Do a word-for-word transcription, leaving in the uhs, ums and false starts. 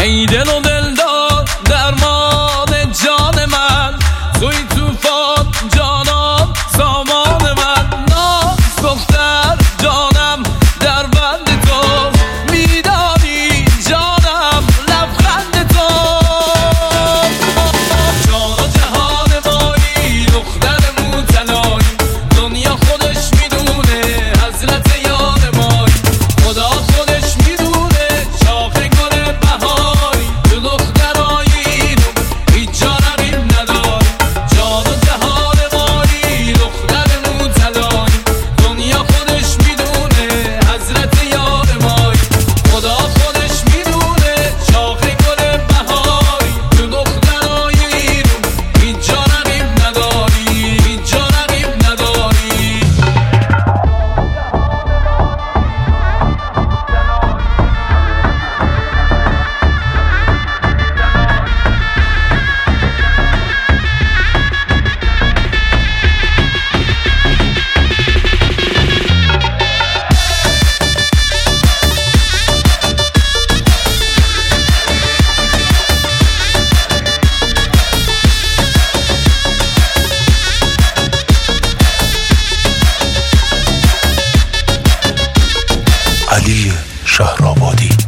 ای دل و دلدار درمان جان من، توی توفان جانم سامان من. ناز دختر جانم در بند تو، میدانی جانم لبخند تو. جان و جهان مایی دختر موتلایی، دنیا خودش میدونه حضرت یار مایی. خدا خودش میدونه شاخ گل بهاری، تو دخترای اینو هیچ جا رقیب نداری. جان و جهان مایی دختر موتلایی، دنیا خودش میدونه حضرت یار مایی. خدا خودش میدونه شاخ گل بهاری، تو دخترای اینو هیچ جا رقیب نداری، هیچ جا رقیب نداری. علی شهرآبادی.